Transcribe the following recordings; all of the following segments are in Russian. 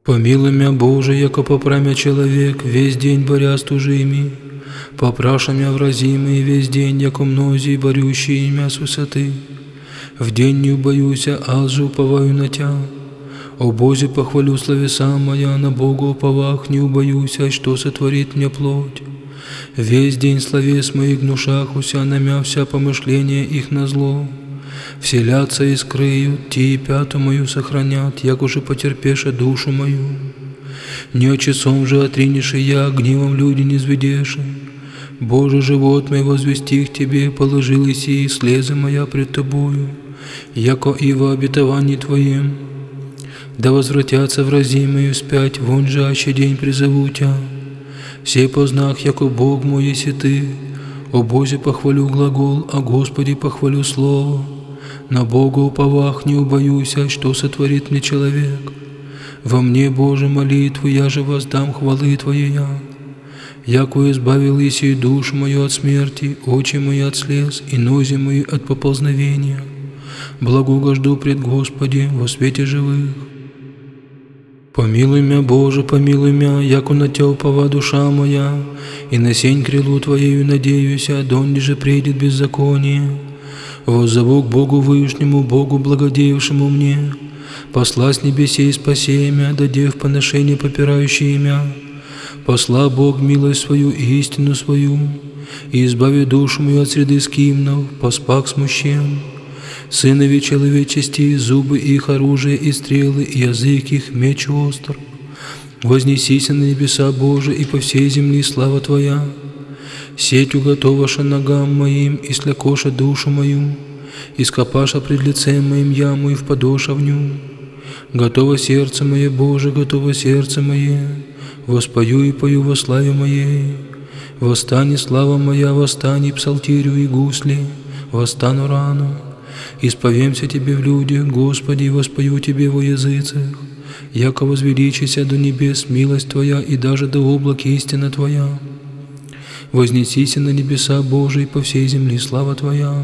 Помилуй мя, Боже, яко попрамя человек, весь день боря с тужими, попраша мя вразимый весь день, яко мнози борющие мя с высоты. В день не убоюся, аз же уповаю на Тя. О Бозе похвалю словеса моя, на Бога уповах не убоюся, что сотворит мне плоть. Весь день словес моих гнушахуся, на мя вся помышления их на зло. Вселятся и скрыют, те и пяту мою сохранят, як уже потерпеша душу мою. Не часом же отринешь я, гневом люди не зведеши. Боже, живот мой возвести к Тебе, положил и сии слезы моя пред Тобою, яко и во обетовании Твоим. Да возвратятся вразимые вспять, вон же аще день призову Тя. Все познах, яко Бог мой еси Ты. О Бозе похвалю глагол, о Господе похвалю слово. На Бога уповах не убоюся, что сотворит мне человек. Во мне, Боже, молитву, я же воздам хвалы Твоя. Яко избавил еси душу мою от смерти, очи мои от слез и нози мои от поползновения. Благугожду пред Господи во свете живых. Помилуй мя, Боже, помилуй мя, яко на Тя упова душа моя, и на сень крилу Твоею надеюся, донде же придет беззаконие. Воззову к Богу Вышнему, Богу благодеявшему мне, посла с небесей спаси мя, даде в поношение попирающие мя. Посла Бог милость свою и истину свою, и избави душу мою от среды скимнов, поспак смущен. Сынови человечести, зубы их оружие и стрелы, и язык их меч остр. Вознесися на небеса, Боже, и по всей земли слава Твоя. Сеть уготоваша ногам моим, и слякоша душу мою, и скопаша пред лицем моим яму, и впадоша в ню. Готово сердце мое, Боже, готово сердце мое, воспою и пою во славе моей. Восстани, слава моя, восстани, псалтирю и гусли, восстану рано. Исповемся Тебе в людях, Господи, воспою Тебе во языцах, яко возвеличися до небес милость Твоя, и даже до облак истина Твоя. Вознесися на небеса, Божий, по всей земли слава Твоя.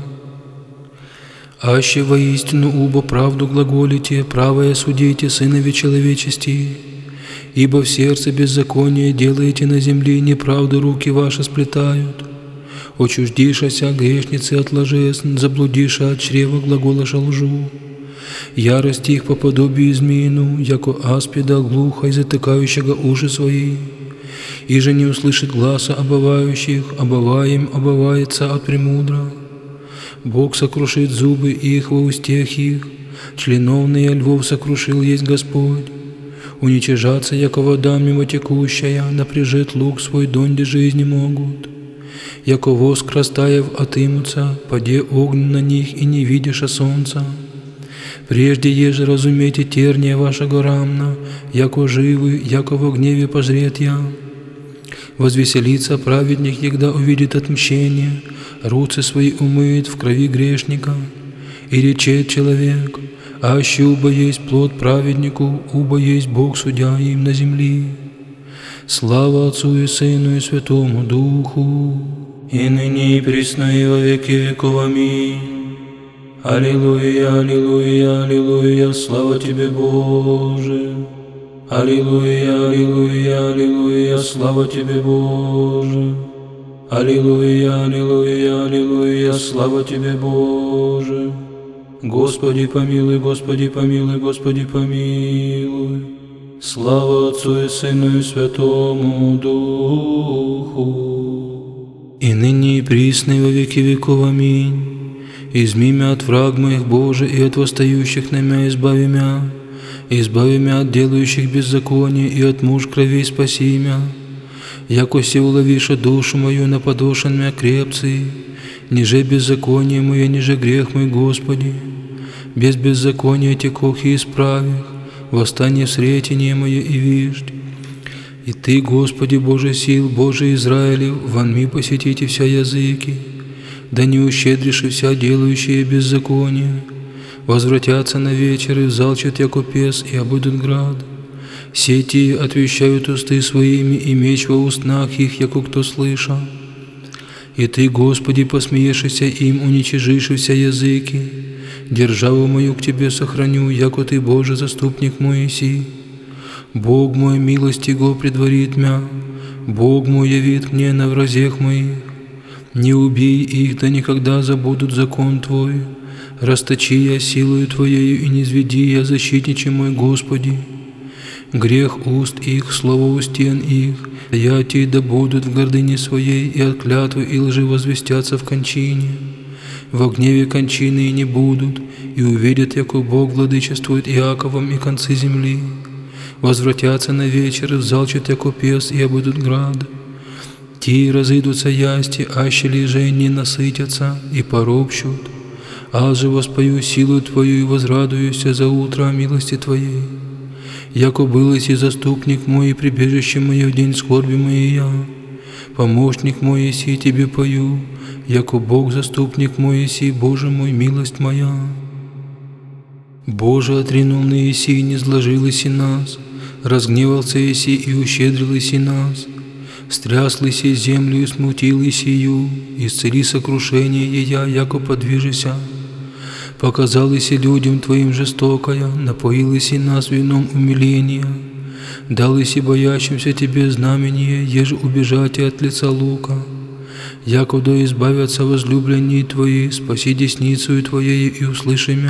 Аще воистину убо правду глаголите, правое судите, сынови человечести, ибо в сердце беззаконие делаете на земле, неправду руки ваши сплетают. Очуждишася грешницы от ложес, заблудиша от чрева глаголаша лжу. Ярость их по подобию змеину, яко аспида глухо и затыкающего уши свои. И же не услышит гласа обывающих, обываем обывается от премудра. Бог сокрушит зубы их во устех их, членовные львов сокрушил есть Господь. Уничижаться, яко вода мимо текущая, напряжет лук свой, донде жизни могут. Яко воск растаяв отымутся, паде огонь на них, и не видиша солнца. Прежде еже разумейте терния вашего рамна, яко живы, яко во гневе пожрет я. Возвеселится праведник, егда увидит отмщение, руцы свои умыет в крови грешника. И речет человек, аще убо есть плод праведнику, убо есть Бог судья им на земли. Слава Отцу и Сыну и Святому Духу, и ныне и присно и во веки веков. Аминь. Аллилуйя, аллилуйя, аллилуйя, слава Тебе, Боже. Аллилуйя, аллилуйя, аллилуйя, слава Тебе, Боже. Аллилуйя, аллилуйя, аллилуйя, слава Тебе, Боже. Господи помилуй, Господи помилуй, Господи помилуй. Слава Отцу и Сыну и Святому Духу, и ныне и присно и во веки веков. Аминь. Изми мя от враг моих, Боже, и от восстающих на мя избави мя. Избави мя от делающих беззаконие, и от муж кровей спаси мя. Яко се уловиша душу мою на подошен мя крепцы, ниже беззаконие мое, ниже грех мой, Господи. Без беззакония текох и исправих, восстание сретение мое и виждь. И Ты, Господи, Боже сил, Боже Израилев, вонми посетите вся языки, да не ущедришь и вся делающие беззаконие. Возвратятся на вечер и взалчат яко пес, и обыдут град. Сети отвещают усты своими, и меч во устнах их, яко кто слыша. И Ты, Господи, посмеешься им, уничижишь вся языки. Державу мою к Тебе сохраню, яко Ты, Боже, заступник мой еси. Бог мой, милость Его предварит мя, Бог мой явит мне на вразех моих. Не убей их, да никогда забудут закон Твой. Расточи я силою Твоею, и не низведи я, защитниче мой, Господи. Грех уст их, слово у стен их, ятии да будут в гордыне своей, и от клятвы и лжи возвестятся в кончине. Во гневе кончины и не будут, и увидят, яко Бог владычествует Иаковом и концы земли. Возвратятся на вечер, взалчат яко пес, и обыдут град. Ти разыдутся ясти, аще лежей не насытятся, и поропщут. Аз же воспою силу Твою и возрадуюся за утро о милости Твоей. Яко был и заступник мой, и прибежище мое в день скорби моей я. Помощник мой еси, Тебе пою, яко Бог заступник мой еси, Боже мой, милость моя. Боже, отринул на еси, не сложил еси нас, разгневался еси и ущедрил еси нас. Стряс еси землю и смутил есию, исцели сокрушение ея, яко подвижися. Показал еси людям Твоим жестокая, напоил еси нас вином умиления. Дал еси боящимся Тебе знамение, еже убежать от лица лука. Яко да избавятся возлюбленные Твои, спаси десницею Твоею и услыши мя.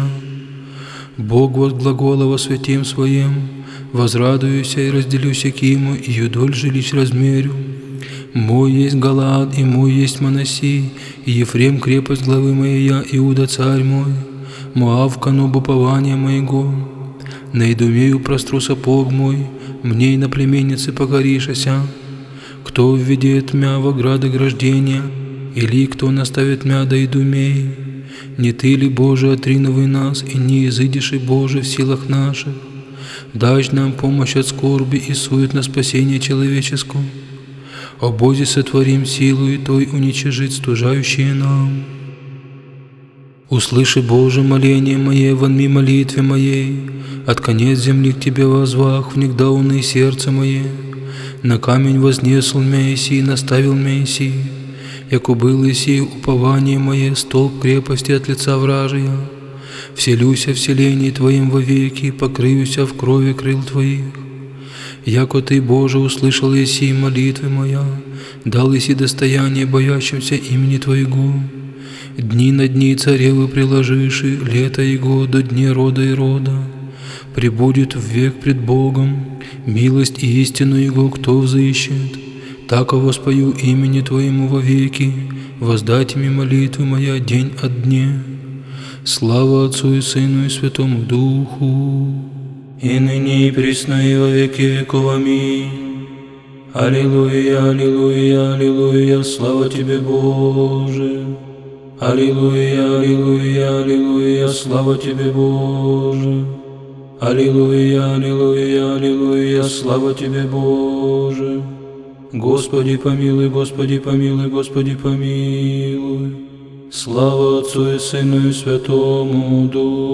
Бог возглагола во святим Своем, возрадуюся и разделюся киму, и юдоль жилищ размерю. Мой есть Галаад, и мой есть Манаси, и Ефрем крепость главы моя, Иуда царь мой, Моав кону упования моего. На Идумею простру сапог мой, мне и на племеннице покоришася. Кто введет мя в ограды граждения, или кто наставит мя до Идумеи? Не Ты ли, Боже, отринувай нас, и не изыдешь и, Боже, в силах наших? Дай нам помощь от скорби и сует на спасение человеческое. О Бозе сотворим силу и Той уничижить стужающие нам. Услыши, Боже, моление мое, вонми молитве моей, от конец земли к Тебе возвах, внегда уны сердце мое. На камень вознесл мя еси, наставил мя еси, яко был еси упование мое, столб крепости от лица вражия. Вселюся в селении Твоим вовеки, покрыюся в крови крыл Твоих. Яко Ты, Боже, услышал еси молитвы моя, дал еси достояние боящимся имени Твоего. Дни на дни царевы приложиши, лето Его до дней рода и рода. Пребудет век пред Богом, милость и истину Его кто взыщет. Тако воспою имени Твоему вовеки, воздать ми молитвы моя день от дня. Слава Отцу и Сыну и Святому Духу, и ныне и присно и во веки веков. Аминь. Аллилуйя, аллилуйя, аллилуйя, слава Тебе, Боже. Аллилуйя, аллилуйя, аллилуйя, слава Тебе, Боже. Аллилуйя, аллилуйя, аллилуйя, слава Тебе, Боже. Господи помилуй, Господи помилуй, Господи помилуй. Слава Отцу и Сыну и Святому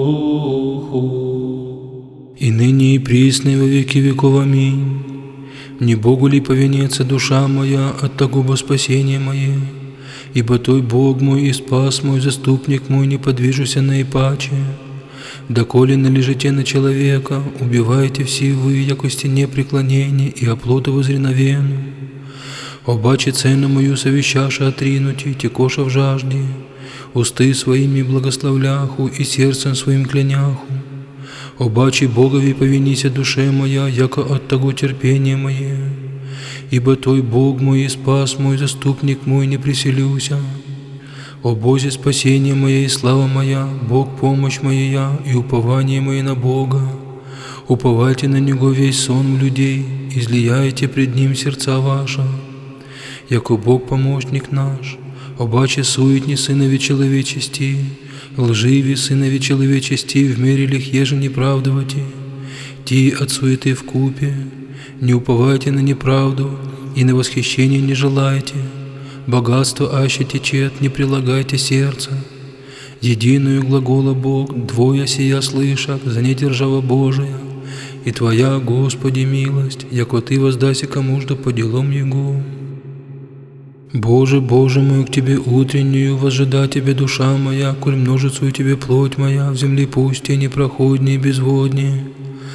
Духу, и ныне и присно и во веки веков. Аминь. Не Богу ли повинется душа моя от того спасения мое? Ибо Той Бог мой и спас мой, заступник мой, не подвижуся наипаче. Доколе належите на человека, убивайте все вы, яко стене преклонения и оплота возреновену. Обаче цену мою совещаша отринути, текоша в жажде, усты своими благословляху и сердцем своим кляняху. Обаче Богови повинися душе моя, яко от того терпения мое. Ибо Той Бог мой и спас мой, заступник мой, не приселюся. О Бозе спасение мое и слава моя, Бог помощь моя и упование мое на Бога. Уповайте на Него весь сон людей, излияйте пред Ним сердца ваша. Яко Бог помощник наш, обаче суетни сынови человечести, лживи сынови человечести, в мере лих еже неправдовати. Ти от суеты вкупе, не уповайте на неправду и на восхищение не желайте. Богатство аще течет, не прилагайте сердца. Единую глагола Бог, двое сия слышат, за недержава Божия. И Твоя, Господи, милость, яко Ты воздайся кому-жду по делам Его. Боже, Боже мой, к Тебе утреннюю возжида Тебе душа моя, коль множицу Тебе плоть моя, в земле пусте непроходнее и безводнее.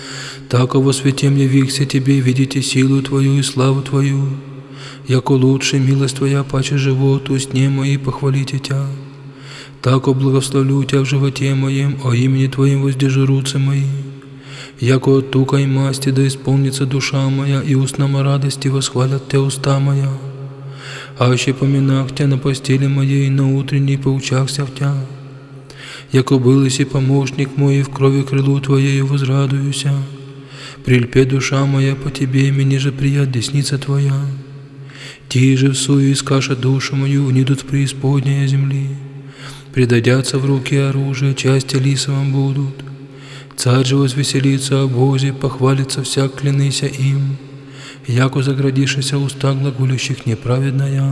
Тако во святем явихся Тебе, видите силу Твою и славу Твою, яко лучше милость Твоя, паче живот, устне мои похвалите Тя. Тако благословлю Тя в животе моем, о имени Твоем воздержу руцы мои. Яко от тука и масти да исполнится душа моя, и устном радости восхвалят Тя уста моя. Аще поминах Тя на постели моей, на утренней поучахся в Тя. Яко был и помощник мой, и в крови крылу Твоею возрадуюся. Прильпе душа моя по Тебе, мне же прият десница Твоя. Ти же всую искаша душу мою, внидут в преисподнее земли. Предадятся в руки оружия, части лисовым будут. Царь же возвеселится о Бозе, похвалится всяк, клянися им, яко заградишися уста глаголющих неправедная.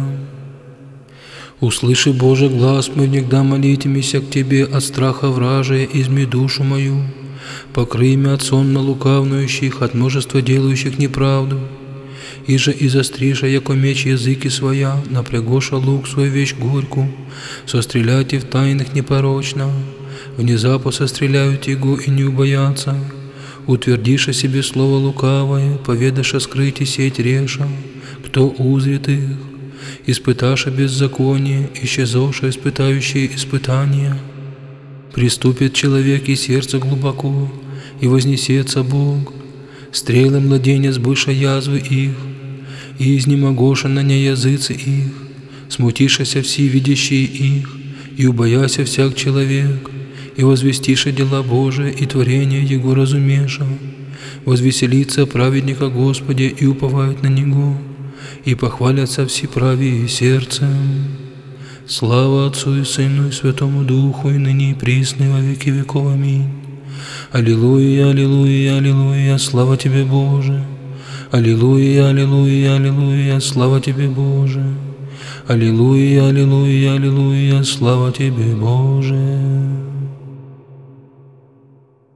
Услыши, Боже, глаз мой, внегда молитимися к Тебе от страха вражия, изми душу мою, покрый меня от сонно лукавнующих, от множества делающих неправду, и же и застриша, яко меч языки своя, напрягоша лук свой вещь горьку, состреляйте в тайных непорочно, внезапно состреляют его и не убоятся, утвердиша себе слово лукавое, поведаша скрыть и сеть реша, кто узрит их, испыташа беззаконие, исчезоша испытающие испытания. Приступит человек и сердце глубоко, и вознесется Бог, стрелы младенец быша язвы их, и изнемогоша на не языцы их, смутишася все видящие их, и убояся всяк человек, и возвестиша дела Божия, и творение Его разумеша, возвеселится праведника Господи, и уповают на Него, и похвалятся все правее сердцем. Слава Отцу и Сыну и Святому Духу, и ныне и присно, и во веки веков. Аминь. Аллилуйя, аллилуйя, аллилуйя, слава Тебе, Боже. Аллилуйя, аллилуйя, аллилуйя, слава Тебе, Боже. Аллилуйя, аллилуйя, аллилуйя, слава Тебе, Боже.